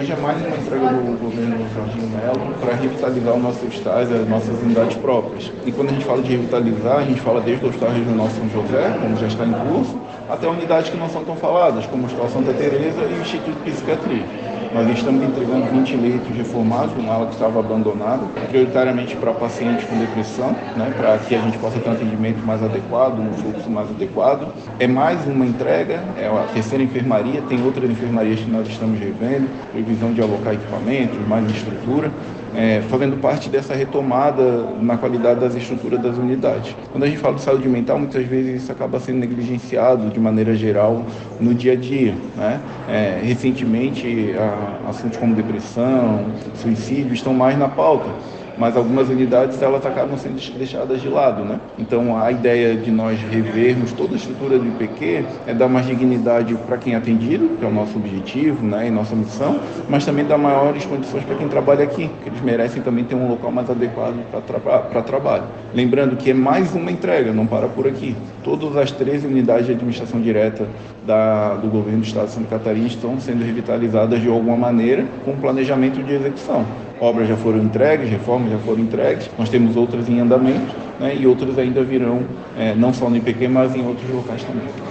Hoje é mais uma entrega do governo Jorginho Melo para revitalizar os nossos hospitais, as nossas unidades próprias. E quando a gente fala de revitalizar, a gente fala desde o Hospital Regional São José, como já está em curso, até unidades que não são tão faladas, como o Hospital Santa Teresa e o Instituto de Psiquiatria. Nós estamos entregando 20 leitos reformados, uma ala que estava abandonada, prioritariamente para pacientes com depressão, né, para que a gente possa ter um atendimento mais adequado, um fluxo mais adequado. É mais uma entrega, é a terceira enfermaria, tem outras enfermarias que nós estamos revendo, previsão de alocar equipamentos, mais estrutura, fazendo parte dessa retomada na qualidade das estruturas das unidades. Quando a gente fala de saúde mental, muitas vezes isso acaba sendo negligenciado de maneira geral no dia a dia, né? Recentemente, assuntos como depressão, suicídio estão mais na pauta, mas algumas unidades elas acabam sendo deixadas de lado, né? Então a ideia de nós revermos toda a estrutura do IPQ é dar mais dignidade para quem é atendido, que é o nosso objetivo, né, e nossa missão, mas também dar maiores condições para quem trabalha aqui, que eles merecem também ter um local mais adequado para trabalho. Lembrando que é mais uma entrega, não para por aqui. Todas as 13 unidades de administração direta do governo do estado de Santa Catarina estão sendo revitalizadas de alguma maneira com planejamento de execução. Obras já foram entregues, reformas já foram entregues, nós temos outras em andamento, né, e outras ainda virão, não só no IPQ, mas em outros locais também.